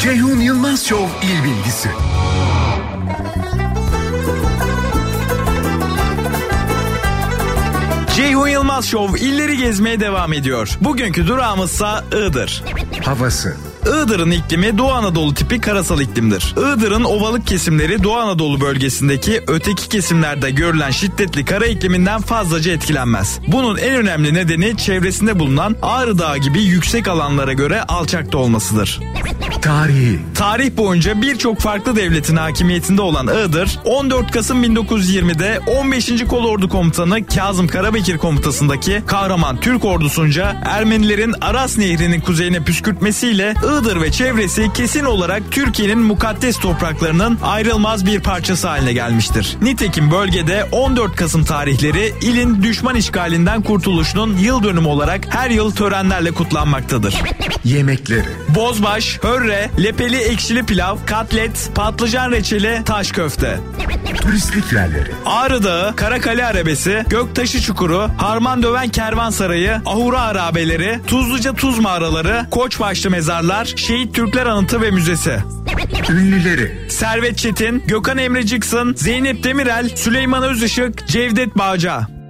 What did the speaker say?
Ceyhun Yılmaz Show İl Bilgisi. Ceyhun Yılmaz Show illeri gezmeye devam ediyor. Bugünkü durağımızsa Iğdır. Havası. Iğdır'ın iklimi Doğu Anadolu tipi karasal iklimdir. Iğdır'ın ovalık kesimleri Doğu Anadolu bölgesindeki öteki kesimlerde görülen şiddetli kara ikliminden fazlaca etkilenmez. Bunun en önemli nedeni çevresinde bulunan Ağrı Dağı gibi yüksek alanlara göre alçakta olmasıdır. Tarihi. Tarih boyunca birçok farklı devletin hakimiyetinde olan Iğdır, 14 Kasım 1920'de 15. Kolordu Komutanı Kazım Karabekir komutasındaki kahraman Türk ordusunca Ermenilerin Aras Nehri'nin kuzeyine püskürtmesiyle Iğdır ve çevresi kesin olarak Türkiye'nin mukaddes topraklarının ayrılmaz bir parçası haline gelmiştir. Nitekim bölgede 14 Kasım tarihleri ilin düşman işgalinden kurtuluşunun yıl dönümü olarak her yıl törenlerle kutlanmaktadır. Yemekleri. Bozbaş, hörre, lepeli ekşili pilav, katlet, patlıcan reçeli, taş köfte. Turistik yerleri. Ağrı Dağı, Karakale Arabesi, Göktaşı Çukuru, Harmandöven Kervansarayı, Ahura Harabeleri, Tuzluca Tuz Mağaraları, Koçbaşlı Mezarlar, Şehit Türkler Anıtı ve Müzesi. Ünlüleri. Servet Çetin, Gökhan Emre Cıksın, Zeynep Demirel, Süleyman Özışık, Cevdet Bağca.